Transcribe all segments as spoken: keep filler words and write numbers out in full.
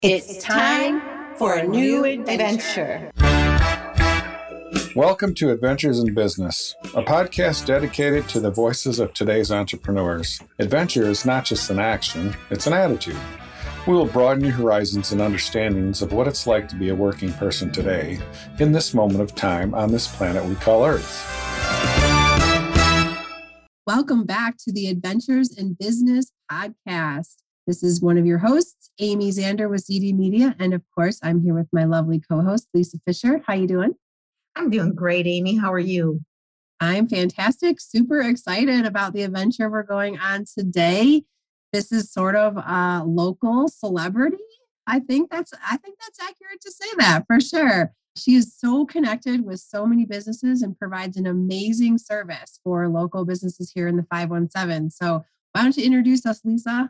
It's time for a new adventure. Welcome to Adventures in Business, a podcast dedicated to the voices of today's entrepreneurs. Adventure is not just an action, it's an attitude. We will broaden your horizons and understandings of what it's like to be a working person today, in this moment of time on this planet we call Earth. Welcome back to the Adventures in Business podcast. This is one of your hosts, Amy Zander with Z D Media. And of course, I'm here with my lovely co-host, Lisa Fisher. How you doing? I'm doing great, Amy. How are you? I'm fantastic. Super excited about the adventure we're going on today. This is sort of a local celebrity. I think that's I think that's accurate to say that for sure. She is so connected with so many businesses and provides an amazing service for local businesses here in the five one seven. So why don't you introduce us, Lisa?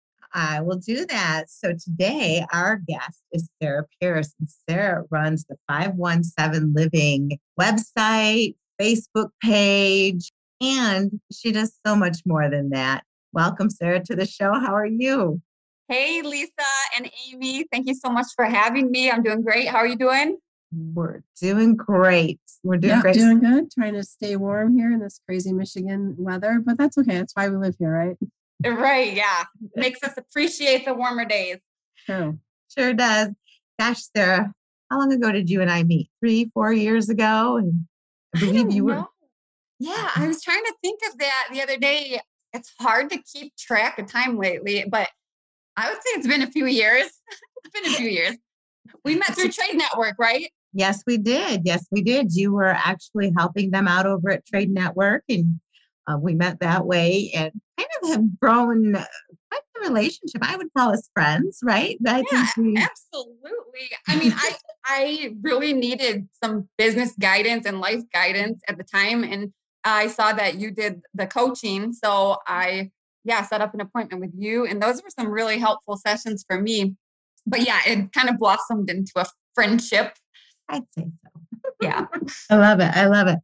I will do that. So today, our guest is Sarah Pierce, and Sarah runs the five one seven Living website, Facebook page, and she does so much more than that. Welcome, Sarah, to the show. How are you? Hey, Lisa and Amy. Thank you so much for having me. I'm doing great. How are you doing? We're doing great. We're doing yeah, great. Doing good. Trying to stay warm here in this crazy Michigan weather, but that's okay. That's why we live here, right? Right. Yeah. Makes us appreciate the warmer days. True. Sure does. Gosh, Sarah, how long ago did you and I meet? Three, four years ago? And I believe I you were. know. Yeah. I was trying to think of that the other day. It's hard to keep track of time lately, but I would say it's been a few years. It's been a few years. We met through Trade Network, right? Yes, we did. Yes, we did. You were actually helping them out over at Trade Network, and uh, we met that way and kind of have grown uh, quite the relationship. I would call us friends, right? I yeah, think we... absolutely. I mean, I I really needed some business guidance and life guidance at the time, and I saw that you did the coaching, so I yeah set up an appointment with you, and those were some really helpful sessions for me. But yeah, it kind of blossomed into a friendship. I'd say so. Yeah. I love it. I love it.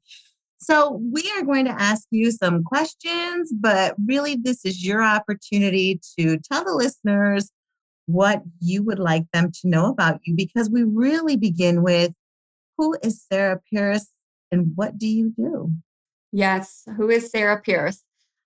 So we are going to ask you some questions, but really this is your opportunity to tell the listeners what you would like them to know about you, because we really begin with, who is Sarah Pierce and what do you do? Yes. Who is Sarah Pierce?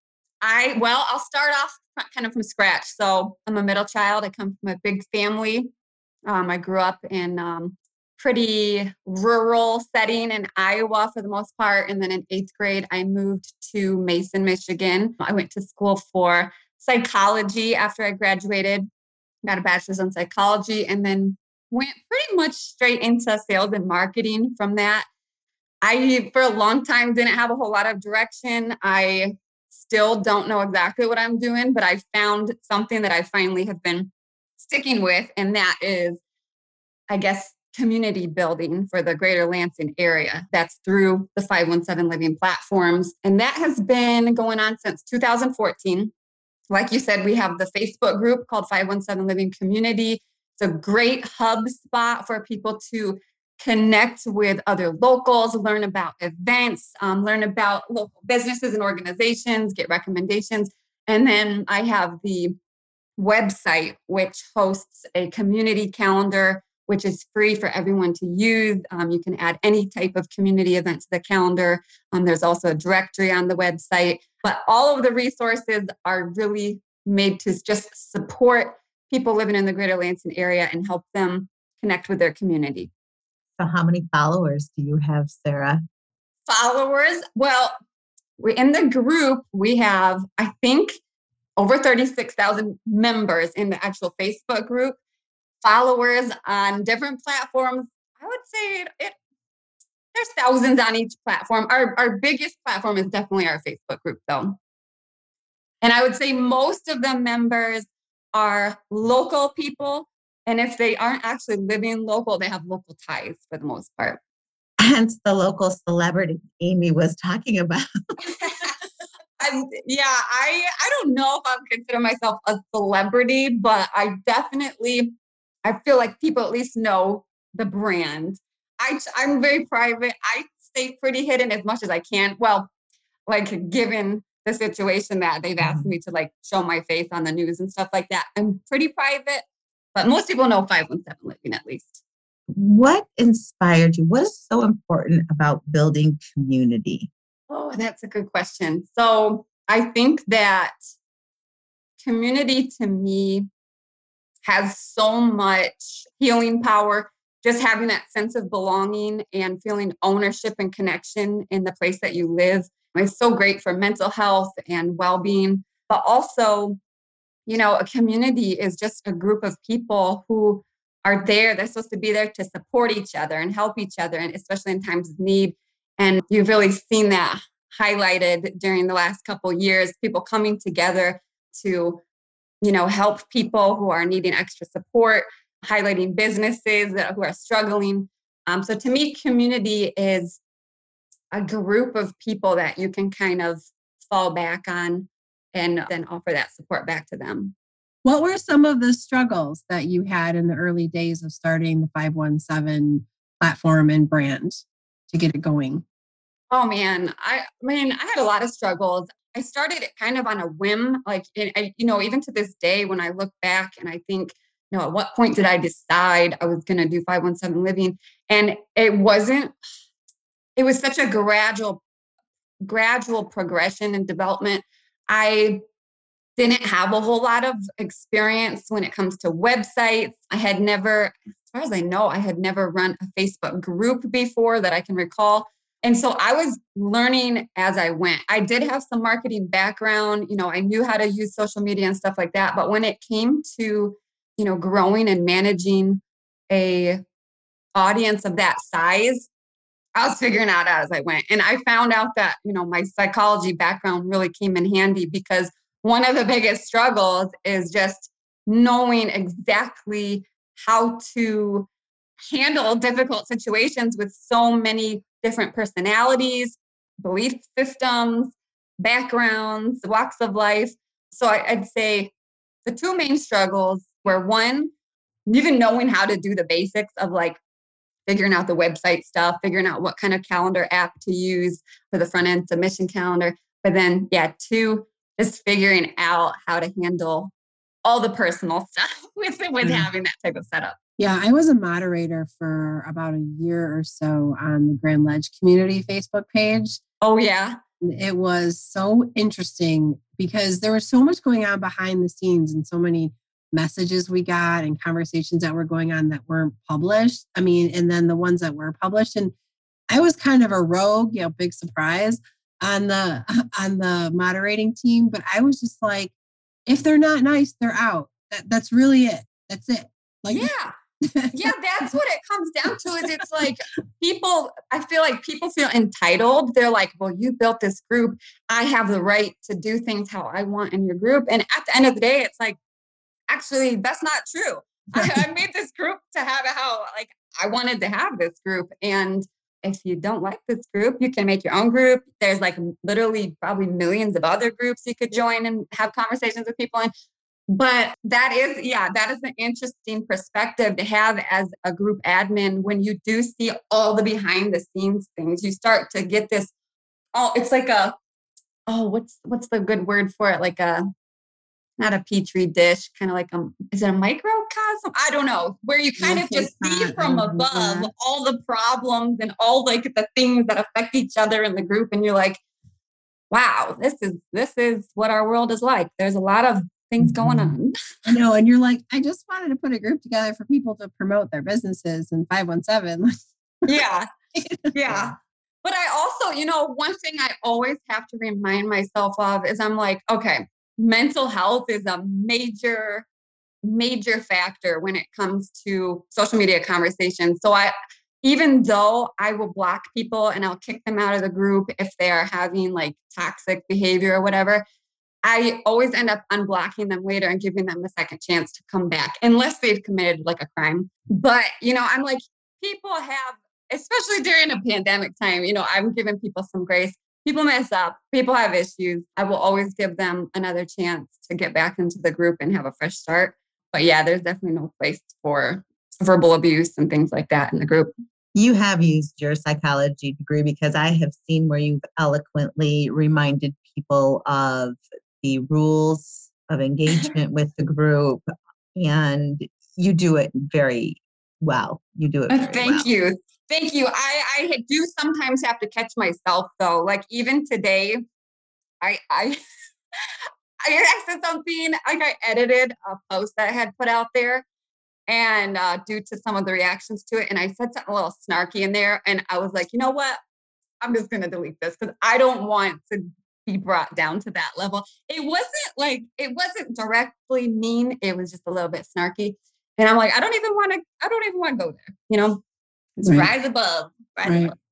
I, well, I'll start off kind of from scratch. So I'm a middle child. I come from a big family. Um, I grew up in um, pretty rural setting in Iowa for the most part. And then in eighth grade, I moved to Mason, Michigan. I went to school for psychology after I graduated, got a bachelor's in psychology, and then went pretty much straight into sales and marketing from that. I, for a long time, didn't have a whole lot of direction. I still don't know exactly what I'm doing, but I found something that I finally have been sticking with. And that is, I guess, community building for the greater Lansing area. That's through the five one seven Living platforms. And that has been going on since two thousand fourteen. Like you said, we have the Facebook group called five one seven Living Community. It's a great hub spot for people to connect with other locals, learn about events, um, learn about local businesses and organizations, get recommendations. And then I have the website, which hosts a community calendar, which is free for everyone to use. Um, you can add any type of community event to the calendar. Um, there's also a directory on the website, but all of the resources are really made to just support people living in the greater Lansing area and help them connect with their community. So how many followers do you have, Sarah? Followers? Well, we're in the group. We have, I think, over thirty-six thousand members in the actual Facebook group. Followers on different platforms, I would say it, it, there's thousands on each platform. Our, our biggest platform is definitely our Facebook group, though. And I would say most of the members are local people. And if they aren't actually living local, they have local ties for the most part. Hence the local celebrity Amy was talking about. I'm, yeah, I, I don't know if I would consider myself a celebrity, but I definitely, I feel like people at least know the brand. I, I'm very private. I stay pretty hidden as much as I can. Well, like given the situation that they've asked me to like show my face on the news and stuff like that, I'm pretty private. But most people know five one seven Living at least. What inspired you? What is so important about building community? Oh, that's a good question. So I think that community to me has so much healing power. Just having that sense of belonging and feeling ownership and connection in the place that you live is so great for mental health and well-being. But also, you know, a community is just a group of people who are there. They're supposed to be there to support each other and help each other, and especially in times of need. And you've really seen that highlighted during the last couple of years, people coming together to, you know, help people who are needing extra support, highlighting businesses that, who are struggling. Um, so to me, community is a group of people that you can kind of fall back on and then offer that support back to them. What were some of the struggles that you had in the early days of starting the five one seven platform and brand to get it going? Oh man, I, I mean, I had a lot of struggles. I started it kind of on a whim, like, I, you know, even to this day, when I look back and I think, you know, at what point did I decide I was going to do five one seven Living? And it wasn't, it was such a gradual, gradual progression and development. I didn't have a whole lot of experience when it comes to websites. I had never, as far as I know, I had never run a Facebook group before that I can recall. And so I was learning as I went. I did have some marketing background. You know, I knew how to use social media and stuff like that. But when it came to, you know, growing and managing a audience of that size, I was figuring out as I went. And I found out that, you know, my psychology background really came in handy, because one of the biggest struggles is just knowing exactly how to handle difficult situations with so many different personalities, belief systems, backgrounds, walks of life. So I, I'd say the two main struggles were, one, even knowing how to do the basics of like figuring out the website stuff, figuring out what kind of calendar app to use for the front end submission calendar. But then, yeah, two, just figuring out how to handle all the personal stuff with, with Yeah. having that type of setup. Yeah, I was a moderator for about a year or so on the Grand Ledge Community Facebook page. Oh, yeah. It was so interesting because there was so much going on behind the scenes and so many messages we got and conversations that were going on that weren't published. I mean, and then the ones that were published. And I was kind of a rogue, you know, big surprise on the on the moderating team. But I was just like, if they're not nice, they're out. That, that's really it. That's it. Like, yeah. Yeah, that's what it comes down to. Is it's like people, I feel like people feel entitled. They're like, well, you built this group. I have the right to do things how I want in your group. And at the end of the day, it's like, actually, that's not true. I, I made this group to have it how like I wanted to have this group. And if you don't like this group, you can make your own group. There's like literally probably millions of other groups you could join and have conversations with people in. But that is, yeah, that is an interesting perspective to have as a group admin. When you do see all the behind the scenes things, you start to get this, oh, it's like a, oh, what's, what's the good word for it? Like a, not a petri dish, kind of like a, is it a microcosm? I don't know, where you kind Yes, of just it's see not. from I love above that. all the problems and all like the things that affect each other in the group. And you're like, wow, this is, this is what our world is like. There's a lot of things going on. I know. And you're like, I just wanted to put a group together for people to promote their businesses in five one seven. Yeah. Yeah. But I also, you know, one thing I always have to remind myself of is I'm like, okay, mental health is a major, major factor when it comes to social media conversations. So I, even though I will block people and I'll kick them out of the group if they are having like toxic behavior or whatever, I always end up unblocking them later and giving them a second chance to come back, unless they've committed like a crime. But, you know, I'm like, people have, especially during a pandemic time, you know, I'm giving people some grace. People mess up. People have issues. I will always give them another chance to get back into the group and have a fresh start. But yeah, there's definitely no place for verbal abuse and things like that in the group. You have used your psychology degree, because I have seen where you've eloquently reminded people of the rules of engagement with the group. And you do it very well. You do it very Thank well. you. Thank you. I, I do sometimes have to catch myself though. Like even today, I, I, I said something, like I edited a post that I had put out there and uh, due to some of the reactions to it. And I said something a little snarky in there. And I was like, you know what? I'm just going to delete this because I don't want to be brought down to that level. It wasn't like, it wasn't directly mean. It was just a little bit snarky. And I'm like, I don't even want to, I don't even want to go there. You know, it's Right. rise above. Rise Right. above.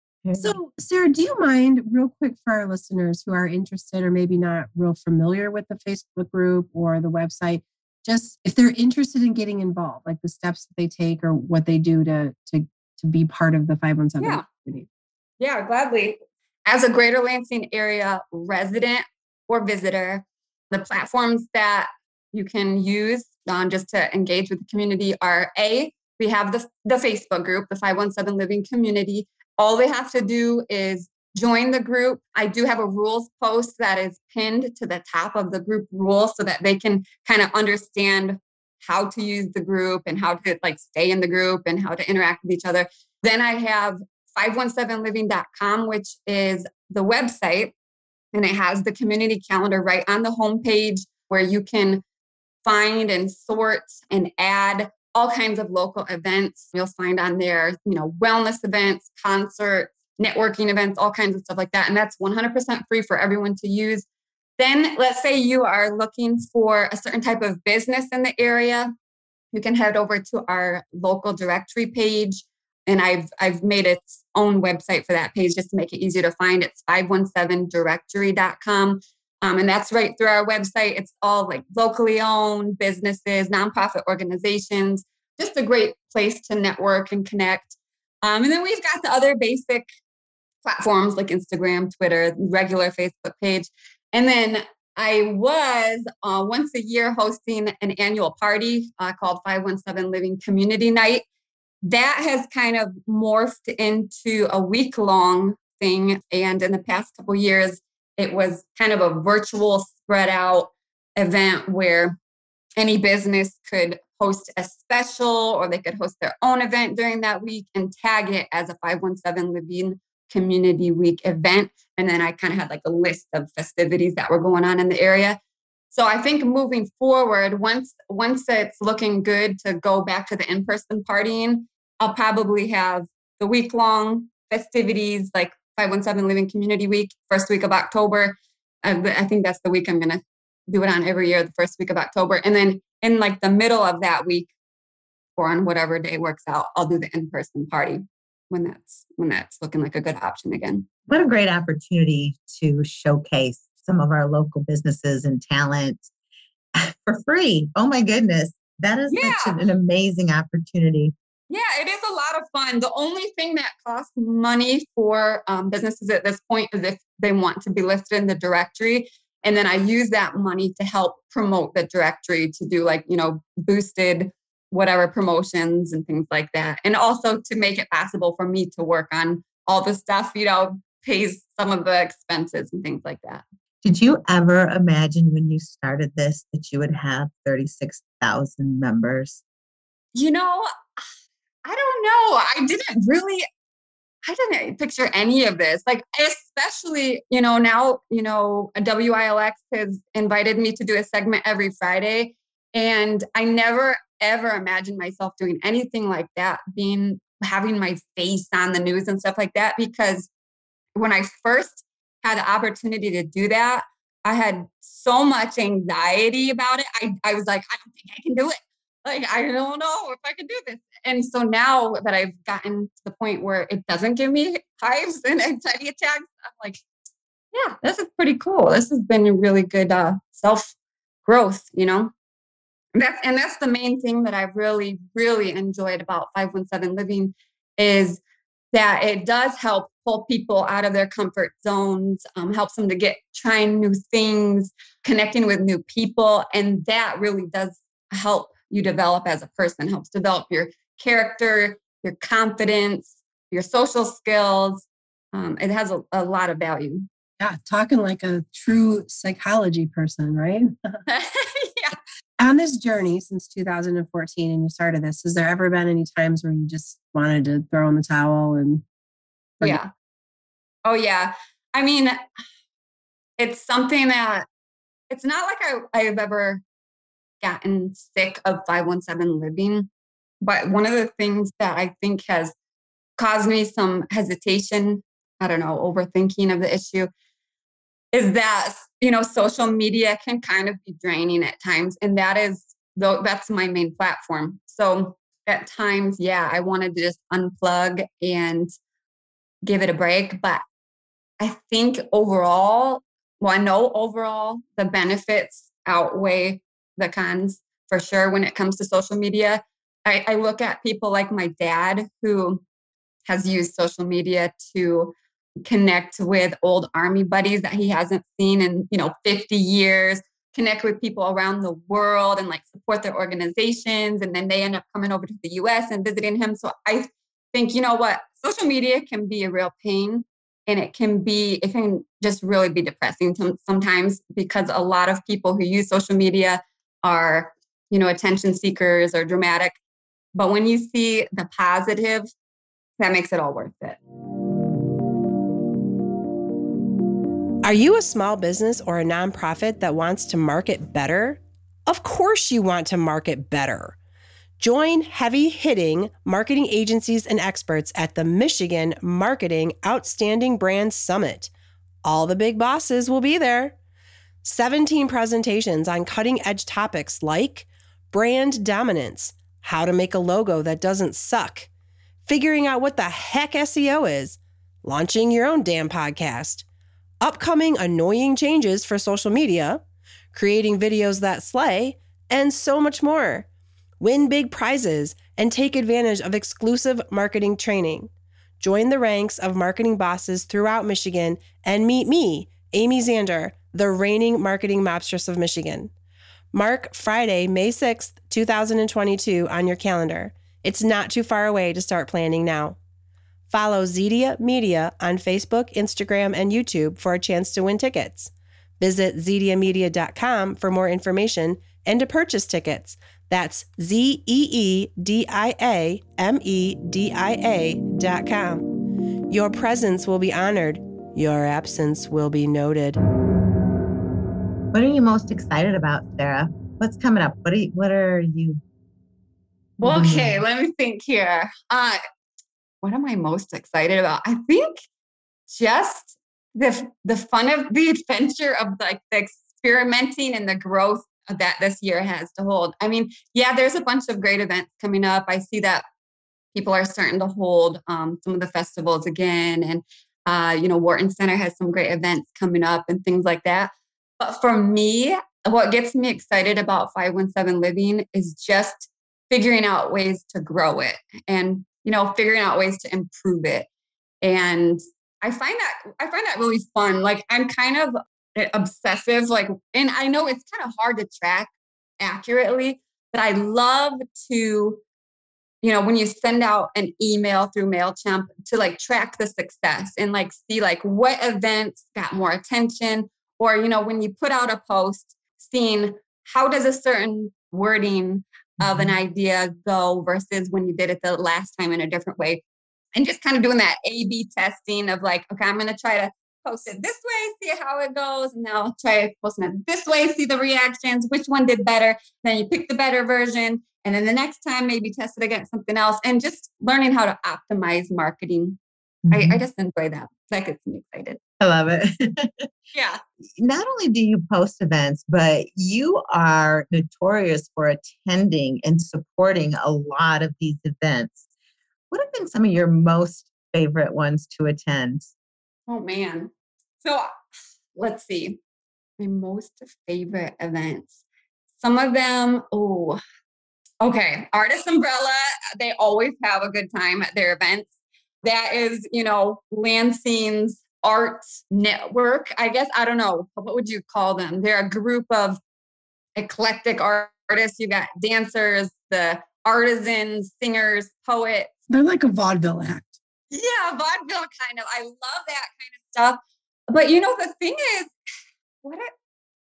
So, Sarah, do you mind, real quick, for our listeners who are interested or maybe not real familiar with the Facebook group or the website, just if they're interested in getting involved, like the steps that they take or what they do to to to be part of the five one seven Yeah. community? Yeah, gladly. As a Greater Lansing area resident or visitor, the platforms that you can use um, just to engage with the community are A, we have the, the Facebook group, the five one seven Living Community. All they have to do is join the group. I do have a rules post that is pinned to the top of the group rules so that they can kind of understand how to use the group and how to like stay in the group and how to interact with each other. Then I have five one seven living dot com, which is the website, and it has the community calendar right on the homepage where you can find and sort and add all kinds of local events. You'll find on there, you know, wellness events, concerts, networking events, all kinds of stuff like that. And that's one hundred percent free for everyone to use. Then let's say you are looking for a certain type of business in the area. You can head over to our local directory page. And I've I've made its own website for that page just to make it easier to find. It's five one seven directory dot com. Um, and that's right through our website. It's all like locally owned businesses, nonprofit organizations, just a great place to network and connect. Um, and then we've got the other basic platforms like Instagram, Twitter, regular Facebook page. And then I was uh, once a year hosting an annual party uh, called five one seven Living Community Night. That has kind of morphed into a week-long thing. And in the past couple of years, it was kind of a virtual spread out event where any business could host a special or they could host their own event during that week and tag it as a five one seven Living Community Week event. And then I kind of had like a list of festivities that were going on in the area. So I think moving forward, once once it's looking good to go back to the in-person partying, I'll probably have the week-long festivities like five one seven Living Community Week, first week of October. Uh, I think that's the week I'm going to do it on every year, the first week of October. And then in like the middle of that week or on whatever day works out, I'll do the in-person party when that's when that's looking like a good option again. What a great opportunity to showcase some of our local businesses and talent for free. Oh my goodness. That is Yeah. such an, an amazing opportunity. Yeah, it is a lot of fun. The only thing that costs money for um, businesses at this point is if they want to be listed in the directory. And then I use that money to help promote the directory to do like, you know, boosted whatever promotions and things like that. And also to make it possible for me to work on all the stuff, you know, pays some of the expenses and things like that. Did you ever imagine when you started this that you would have thirty-six thousand members? You know, I don't know. I didn't really, I didn't picture any of this. Like, especially, you know, now, you know, W I L X has invited me to do a segment every Friday. And I never, ever imagined myself doing anything like that, being, having my face on the news and stuff like that. Because when I first had the opportunity to do that, I had so much anxiety about it. I, I was like, I don't think I can do it. Like, I don't know if I can do this. And so now that I've gotten to the point where it doesn't give me hives and anxiety attacks, I'm like, yeah, this is pretty cool. This has been a really good uh, self-growth, you know? And that's, and that's the main thing that I've really, really enjoyed about five one seven Living is that it does help pull people out of their comfort zones, um, helps them to get trying new things, connecting with new people. And that really does help you develop as a person, helps develop your character, your confidence, your social skills. Um, it has a, a lot of value. Yeah, talking like a true psychology person, right? Yeah. On this journey since two thousand fourteen and you started this, has there ever been any times where you just wanted to throw in the towel and forget? Yeah. Oh yeah. I mean, it's something that it's not like I, I've ever gotten sick of five one seven living, but one of the things that I think has caused me some hesitation, I don't know, overthinking of the issue, is that, you know, social media can kind of be draining at times. And that is, though, that's my main platform. So at times, yeah, I wanted to just unplug and give it a break. But I think overall, well, I know overall the benefits outweigh the cons for sure when it comes to social media. I, I look at people like my dad who has used social media to connect with old army buddies that he hasn't seen in, you know, fifty years, connect with people around the world and like support their organizations. And then they end up coming over to the U S and visiting him. So I think, you know what, social media can be a real pain, and it can be, it can just really be depressing sometimes, because a lot of people who use social media are, you know, attention seekers or dramatic. But when you see the positive, that makes it all worth it. Are you a small business or a nonprofit that wants to market better? Of course you want to market better. Join heavy-hitting marketing agencies and experts at the Michigan Marketing Outstanding Brands Summit. All the big bosses will be there. seventeen presentations on cutting-edge topics like brand dominance, how to make a logo that doesn't suck, figuring out what the heck S E O is, launching your own damn podcast, upcoming annoying changes for social media, creating videos that slay, and so much more. Win big prizes and take advantage of exclusive marketing training. Join the ranks of marketing bosses throughout Michigan and meet me, Amy Zander, the reigning marketing mobstress of Michigan. Mark Friday, May sixth, twenty twenty-two on your calendar. It's not too far away to start planning now. Follow Zedia Media on Facebook, Instagram, and YouTube for a chance to win tickets. Visit zedia media dot com for more information and to purchase tickets. That's Z E E D I A M E D I A dot com. Your presence will be honored. Your absence will be noted. What are you most excited about, Sarah? What's coming up? What are you, what are you? Well, okay, let me think here. Uh, what am I most excited about? I think just the the fun of the adventure of like the experimenting and the growth that this year has to hold. I mean, yeah, there's a bunch of great events coming up. I see that people are starting to hold um, some of the festivals again. And, uh, you know, Wharton Center has some great events coming up and things like that. But for me, what gets me excited about five one seven Living is just figuring out ways to grow it and, you know, figuring out ways to improve it. And I find that, I find that really fun. Like I'm kind of obsessive, like, and I know it's kind of hard to track accurately, but I love to, you know, when you send out an email through MailChimp to like track the success and like see like what events got more attention, or, you know, when you put out a post, seeing how does a certain wording of an idea go versus when you did it the last time in a different way. And just kind of doing that A B testing of like, okay, I'm going to try to post it this way, see how it goes. And then I'll try posting it this way, see the reactions, which one did better. Then you pick the better version. And then the next time, maybe test it against something else, and just learning how to optimize marketing. Mm-hmm. I, I just enjoy that. That gets me excited. I love it. Yeah. Not only do you post events, but you are notorious for attending and supporting a lot of these events. What have been some of your most favorite ones to attend? Oh, man. So let's see. My most favorite events. Some of them, oh, okay. Artist Umbrella, they always have a good time at their events. That is, you know, Lansing's art network, I guess. I don't know. What would you call them? They're a group of eclectic artists. You got dancers, the artisans, singers, poets. They're like a vaudeville act. Yeah, vaudeville kind of. I love that kind of stuff. But you know, the thing is, what it,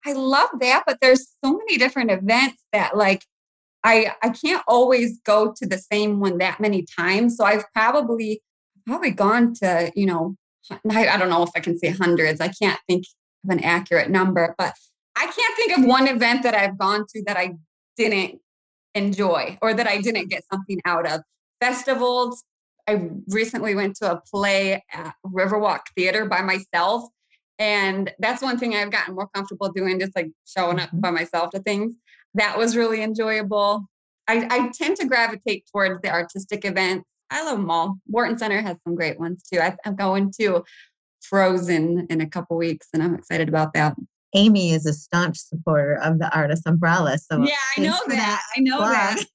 I love that, but there's so many different events that like I I can't always go to the same one that many times. So I've probably probably gone to, you know, I, I don't know if I can say hundreds. I can't think of an accurate number, but I can't think of one event that I've gone to that I didn't enjoy or that I didn't get something out of. Festivals. I recently went to a play at Riverwalk Theater by myself. And that's one thing I've gotten more comfortable doing, just like showing up by myself to things. That was really enjoyable. I, I tend to gravitate towards the artistic events. I love them all. Wharton Center has some great ones too. I, I'm going to Frozen in a couple weeks, and I'm excited about that. Amy is a staunch supporter of the Artist Umbrella. So yeah, I know that. that. I know plug. that.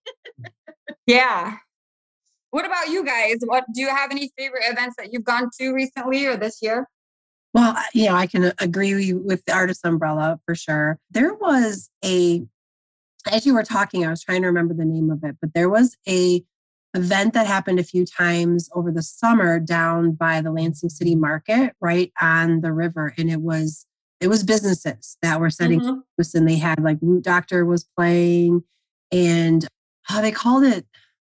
Yeah. What about you guys? What do you have any favorite events that you've gone to recently or this year? Well, you know, I can agree with the Artist Umbrella for sure. There was a, as you were talking, I was trying to remember the name of it, but there was a event that happened a few times over the summer down by the Lansing City Market, right on the river. And it was, it was businesses that were setting mm-hmm. up, and they had like Root Doctor was playing, and oh, they called it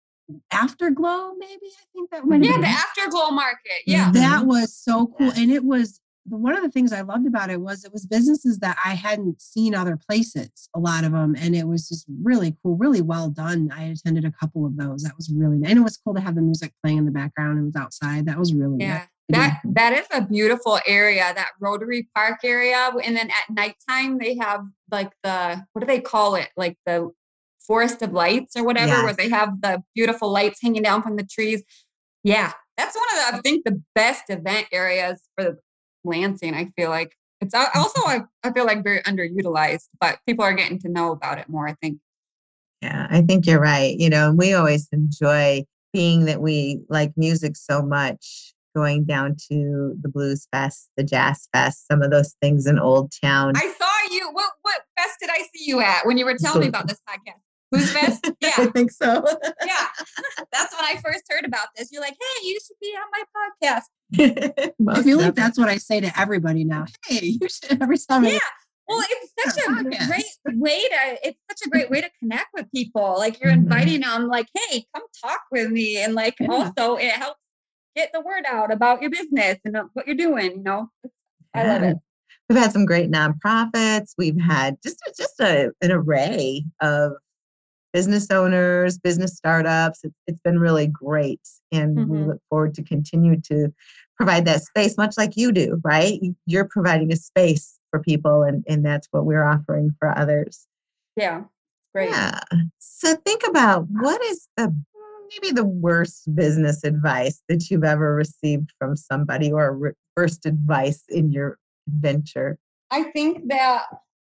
Afterglow, maybe. I think that might have yeah, been the Afterglow Market. Yeah, that was so cool, and it was one of the things I loved about it was it was businesses that I hadn't seen other places, a lot of them, and it was just really cool, really well done. I attended a couple of those. That was really nice, and it was cool to have the music playing in the background. It was outside. That was really yeah. Nice. That that is a beautiful area, that Rotary Park area, and then at nighttime they have like the what do they call it, like the Forest of Lights or whatever, yes. where they have the beautiful lights hanging down from the trees. Yeah, that's one of the, I think, the best event areas for Lansing. I feel like it's also, I, I feel like very underutilized, but people are getting to know about it more, I think. Yeah, I think you're right. You know, we always enjoy being that we like music so much, going down to the Blues Fest, the Jazz Fest, some of those things in Old Town. I saw you. What, what fest did I see you at when you were telling me about this podcast? Blues Fest? Yeah. I think so. Yeah. That's when I first heard about this. You're like, hey, you should be on my podcast. I feel like that's what I say to everybody now. Hey, you should every time. Yeah. Well, it's such a podcast. great way to, it's such a great way to connect with people. Like you're mm-hmm. inviting them like, hey, come talk with me. And like, yeah. also it helps get the word out about your business and what you're doing. You know, I yeah. love it. We've had some great nonprofits. We've had just, just a, an array of business owners, business startups. It's, it's been really great. And mm-hmm. we look forward to continue to provide that space, much like you do, right? You're providing a space for people, and, and that's what we're offering for others. Yeah, great. Yeah. So think about what is the maybe the worst business advice that you've ever received from somebody, or re- worst advice in your venture? I think that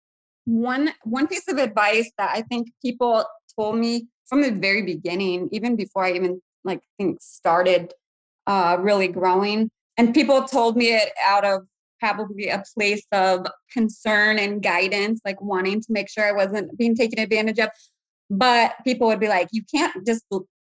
one one piece of advice that I think people told me from the very beginning, even before I even like think started uh, really growing, and people told me it out of probably a place of concern and guidance, like wanting to make sure I wasn't being taken advantage of. But people would be like, you can't just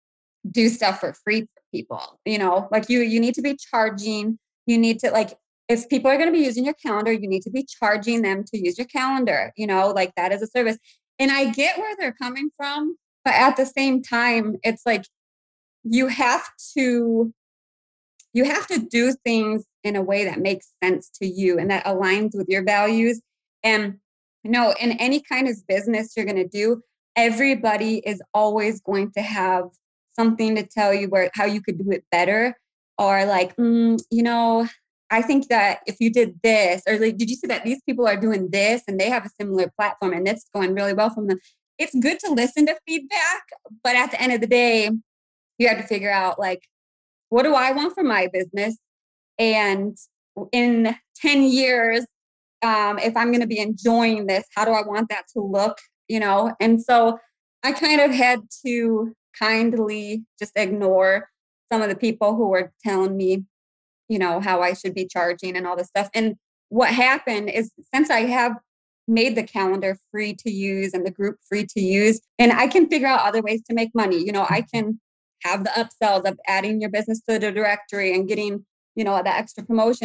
do stuff for free for people, you know, like you, you need to be charging, you need to like, if people are going to be using your calendar, you need to be charging them to use your calendar, you know, like that is a service. And I get where they're coming from, but at the same time, it's like, you have to, you have to do things in a way that makes sense to you and that aligns with your values. And you know, in any kind of business you're going to do, everybody is always going to have something to tell you where, how you could do it better. Or like, mm, you know, I think that if you did this, or like, did you see that these people are doing this and they have a similar platform and it's going really well from them? It's good to listen to feedback, but at the end of the day, you have to figure out like, what do I want for my business? And in ten years, um, if I'm going to be enjoying this, how do I want that to look? You know? And so I kind of had to kindly just ignore some of the people who were telling me, you know, how I should be charging and all this stuff. And what happened is, since I have made the calendar free to use and the group free to use, and I can figure out other ways to make money. You know, I can have the upsells of adding your business to the directory and getting, you know, the extra promotion.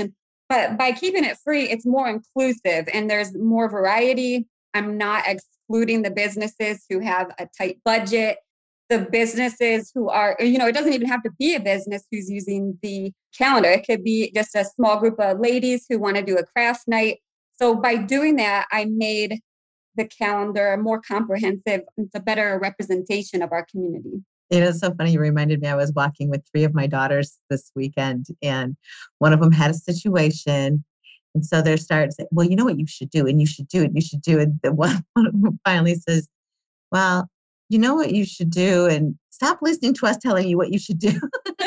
But by keeping it free, it's more inclusive and there's more variety. I'm not excluding the businesses who have a tight budget, the businesses who are, you know, it doesn't even have to be a business who's using the calendar. It could be just a small group of ladies who want to do a craft night. So by doing that, I made the calendar more comprehensive. It's a better representation of our community. You know, it's so funny. You reminded me, I was walking with three of my daughters this weekend, and one of them had a situation. And so they're starting to say, well, you know what you should do, and you should do it, you should do it. The one, one of them finally says, well, you know what you should do, and stop listening to us telling you what you should do.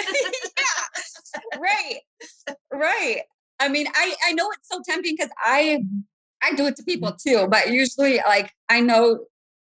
Yeah, right, right. I mean, I, I know it's so tempting because I I do it to people too, but usually like I know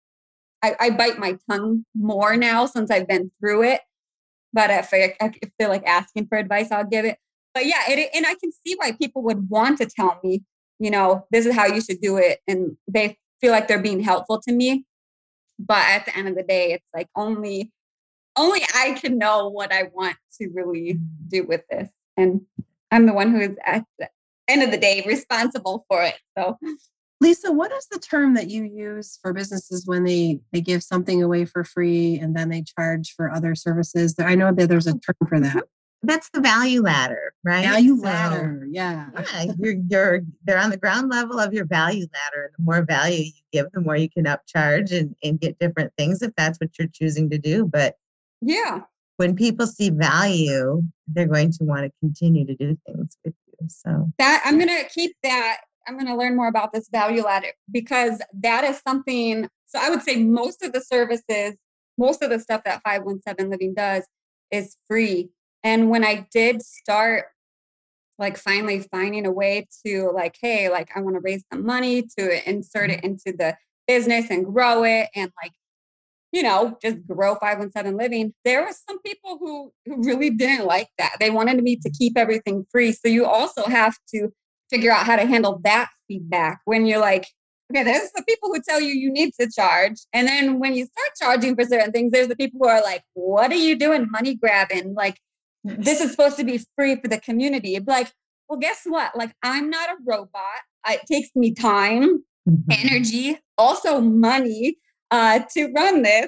I, I bite my tongue more now since I've been through it. But if, I, if they're like asking for advice, I'll give it. But yeah, it, and I can see why people would want to tell me, you know, this is how you should do it. And they feel like they're being helpful to me. But at the end of the day, it's like only, only I can know what I want to really do with this. And I'm the one who is at the end of the day responsible for it. So Lisa, what is the term that you use for businesses when they, they give something away for free and then they charge for other services? I know that there's a term for that. That's the value ladder, right? Value So, ladder, yeah. Yeah, you're, you're, they're on the ground level of your value ladder. The more value you give, the more you can upcharge and, and get different things if that's what you're choosing to do. But yeah, when people see value, they're going to want to continue to do things with you. So that I'm going to keep that. I'm going to learn more about this value ladder because that is something. So I would say most of the services, most of the stuff that five one seven Living does is free. And when I did start like finally finding a way to like, hey, like I want to raise some money to insert it into the business and grow it and like, you know, just grow five one seven Living, there were some people who, who really didn't like that. They wanted me to keep everything free. So you also have to figure out how to handle that feedback when you're like, okay, there's the people who tell you you need to charge. And then when you start charging for certain things, there's the people who are like, what are you doing? Money grabbing. Like, this is supposed to be free for the community. It'd be like, well, guess what? Like, I'm not a robot. It takes me time, mm-hmm. energy, also money uh, to run this.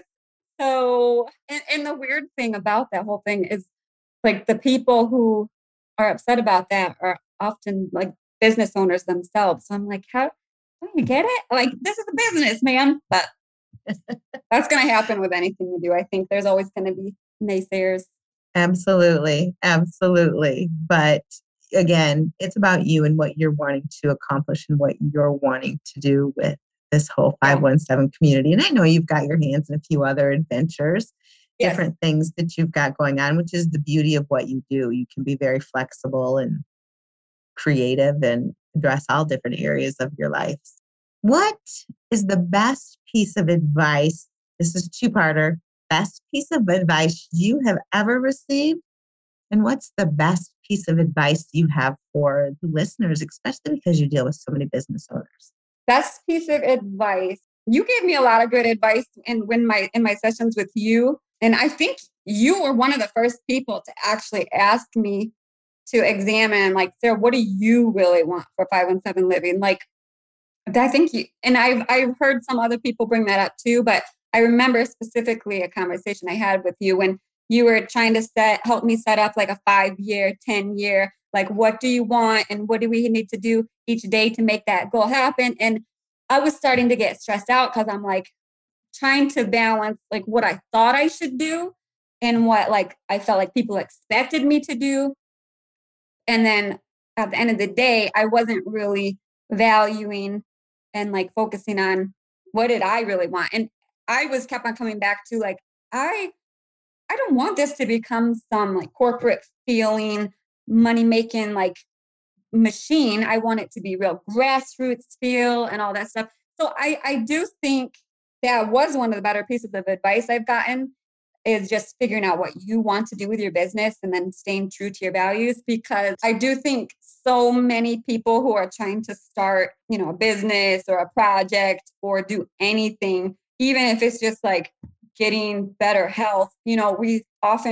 So, and, and the weird thing about that whole thing is like the people who are upset about that are often like business owners themselves. So I'm like, how don't you get it? Like, this is a business, man. But that's going to happen with anything you do. I think there's always going to be naysayers. Absolutely. Absolutely. But again, it's about you and what you're wanting to accomplish and what you're wanting to do with this whole five one seven community. And I know you've got your hands in a few other adventures, yes. different things that you've got going on, which is the beauty of what you do. You can be very flexible and creative and address all different areas of your life. What is the best piece of advice? This is a two-parter. Best piece of advice you have ever received? And what's the best piece of advice you have for the listeners, especially because you deal with so many business owners? Best piece of advice. You gave me a lot of good advice in when my in my sessions with you. And I think you were one of the first people to actually ask me to examine, like, Sarah, what do you really want for five one seven Living? Like, I think you, and I've I've heard some other people bring that up too, but I remember specifically a conversation I had with you when you were trying to set, help me set up like a five year, ten year, like, what do you want? And what do we need to do each day to make that goal happen? And I was starting to get stressed out because I'm like trying to balance like what I thought I should do and what like I felt like people expected me to do. And then at the end of the day, I wasn't really valuing and like focusing on what did I really want? And I was kept on coming back to like, I, I don't want this to become some like corporate feeling, money making like machine. I want it to be real grassroots feel and all that stuff. So I, I do think that was one of the better pieces of advice I've gotten is just figuring out what you want to do with your business and then staying true to your values. Because I do think so many people who are trying to start, you know, a business or a project or do anything, even if it's just like getting better health, you know, we often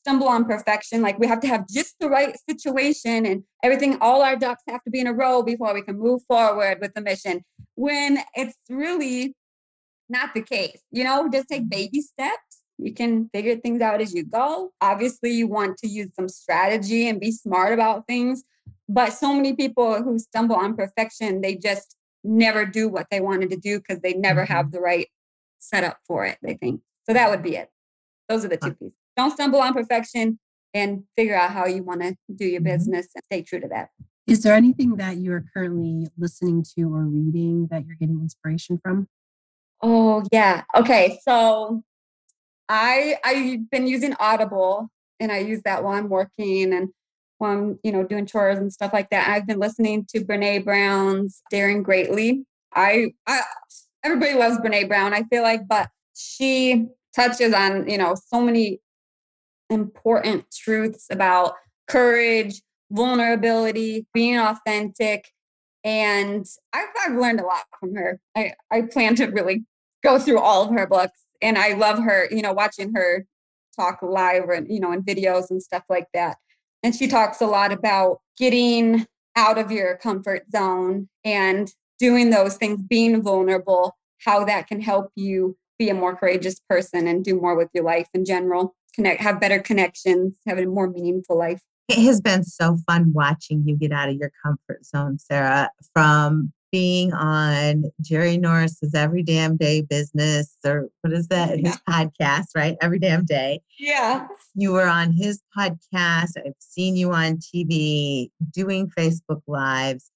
stumble on perfection. Like we have to have just the right situation and everything, all our ducks have to be in a row before we can move forward with the mission. When it's really not the case, you know, just take baby steps. You can figure things out as you go. Obviously, you want to use some strategy and be smart about things. But so many people who stumble on perfection, they just never do what they wanted to do because they never have the right setup for it, they think. So that would be it. Those are the two pieces. Don't stumble on perfection and figure out how you want to do your business and stay true to that. Is there anything that you're currently listening to or reading that you're getting inspiration from? Oh, yeah. Okay. So I, I've been using Audible, and I use that while I'm working and while I'm, you know, doing chores and stuff like that. I've been listening to Brene Brown's Daring Greatly. I, I everybody loves Brene Brown, I feel like, but she touches on, you know, so many important truths about courage, vulnerability, being authentic. And I've, I've learned a lot from her. I, I plan to really go through all of her books. And I love her, you know, watching her talk live and, you know, in videos and stuff like that. And she talks a lot about getting out of your comfort zone and doing those things, being vulnerable, how that can help you be a more courageous person and do more with your life in general, connect, have better connections, have a more meaningful life. It has been so fun watching you get out of your comfort zone, Sarah, from being on Jerry Norris's Every Damn Day Business, or what is that? Yeah. His podcast, right? Every Damn Day. Yeah. You were on his podcast. I've seen you on T V doing Facebook Lives.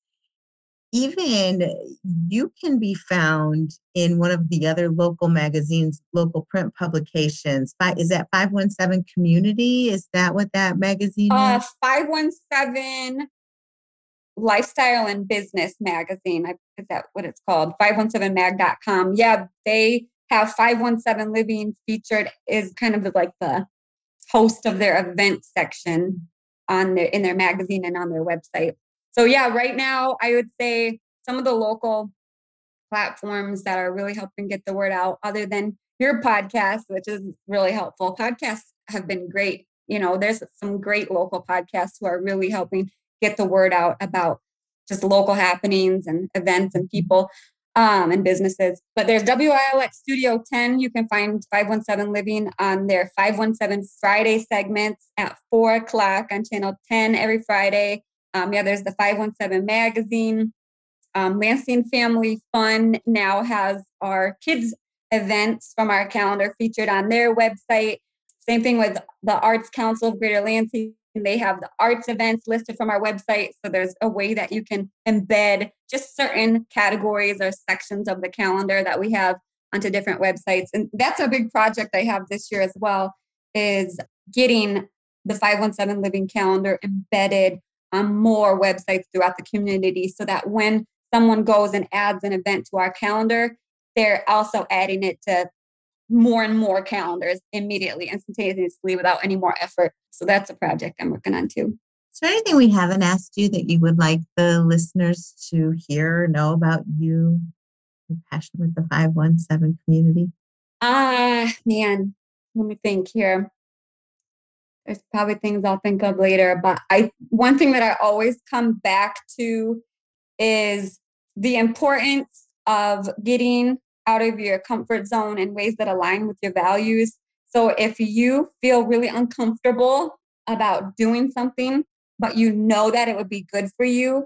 Even you can be found in one of the other local magazines, local print publications. Is that five one seven Community? Is that what that magazine Uh, is? five one seven Lifestyle and Business Magazine. Is that what it's called? five one seven mag dot com. Yeah, they have five one seven Living featured is kind of like the host of their event section on their in their magazine and on their website. So yeah, right now I would say some of the local platforms that are really helping get the word out, other than your podcast, which is really helpful. Podcasts have been great. You know, there's some great local podcasts who are really helping get the word out about just local happenings and events and people um, and businesses. But there's W I L X Studio ten. You can find five one seven Living on their five one seven Friday segments at four o'clock on channel ten every Friday. Um, yeah, there's the five one seven magazine. Um, Lansing Family Fun now has our kids events from our calendar featured on their website. Same thing with the Arts Council of Greater Lansing. They have the arts events listed from our website. So there's a way that you can embed just certain categories or sections of the calendar that we have onto different websites. And that's a big project I have this year as well, is getting the five one seven Living calendar embedded on more websites throughout the community, so that when someone goes and adds an event to our calendar, they're also adding it to more and more calendars immediately, instantaneously, without any more effort. So that's a project I'm working on too. Is there anything we haven't asked you that you would like the listeners to hear or know about you, your passion with the five one seven community? Ah, uh, man, let me think here. There's probably things I'll think of later, but I one thing that I always come back to is the importance of getting out of your comfort zone in ways that align with your values. So if you feel really uncomfortable about doing something, but you know that it would be good for you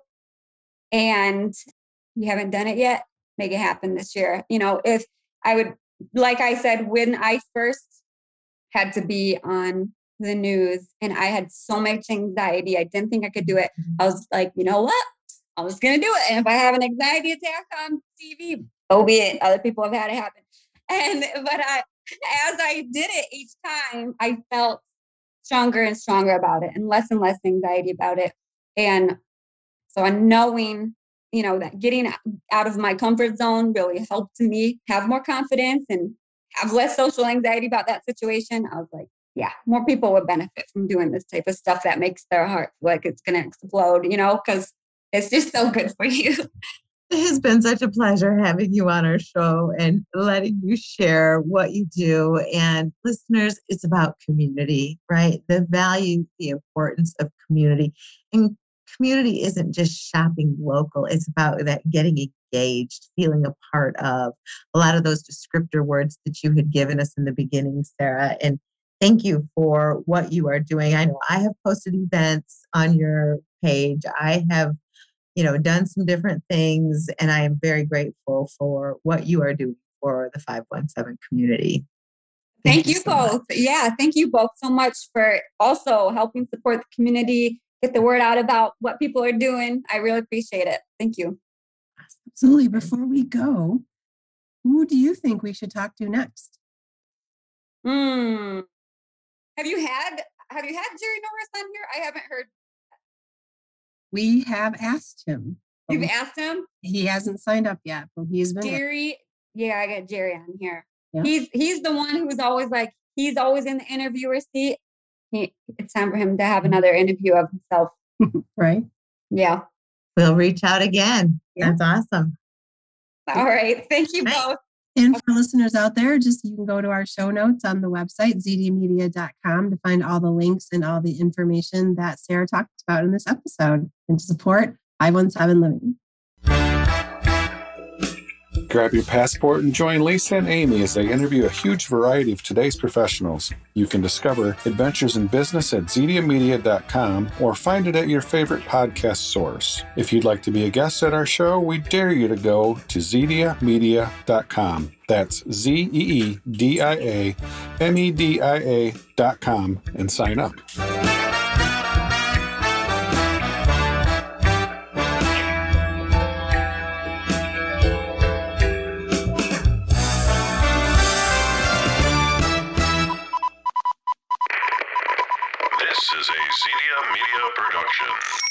and you haven't done it yet, make it happen this year. You know, if I would, like I said, when I first had to be on the news and I had so much anxiety, I didn't think I could do it. I was like, you know what? I'm just going to do it. And if I have an anxiety attack on T V, so be it. Other people have had it happen. And, but I, as I did it each time, I felt stronger and stronger about it and less and less anxiety about it. And so knowing, you know, that getting out of my comfort zone really helped me have more confidence and have less social anxiety about that situation. I was like, yeah, more people would benefit from doing this type of stuff that makes their heart feel like it's going to explode, you know, because it's just so good for you. It has been such a pleasure having you on our show and letting you share what you do. And listeners, it's about community, right? The value, the importance of community. And community isn't just shopping local. It's about that getting engaged, feeling a part of a lot of those descriptor words that you had given us in the beginning, Sarah. And thank you for what you are doing. I know I have posted events on your page. I have you know, done some different things. And I am very grateful for what you are doing for the five one seven community. Thank, thank you, you so both. Much. Yeah, thank you both so much for also helping support the community, get the word out about what people are doing. I really appreciate it. Thank you. Absolutely. Before we go, who do you think we should talk to next? Hmm. Have you had have you had Jerry Norris on here? I haven't heard. We have asked him. You've asked him? He hasn't signed up yet, but he's been. Jerry, yeah, I got Jerry on here. Yeah. He's he's the one who's always like, he's always in the interviewer seat. He, it's time for him to have another interview of himself. Right? Yeah. We'll reach out again. Yeah. That's awesome. All right. Thank you both. And for listeners out there, just you can go to our show notes on the website, z d media dot com, to find all the links and all the information that Sarah talked about in this episode and to support five one seven Living. Grab your passport and join Lisa and Amy as they interview a huge variety of today's professionals. You can discover Adventures in Business at z d media dot com or find it at your favorite podcast source. If you'd like to be a guest at our show, we dare you to go to z d a media dot com. That's Z E E D I A M E D I A dot com and sign up. This is a Zedia Media production.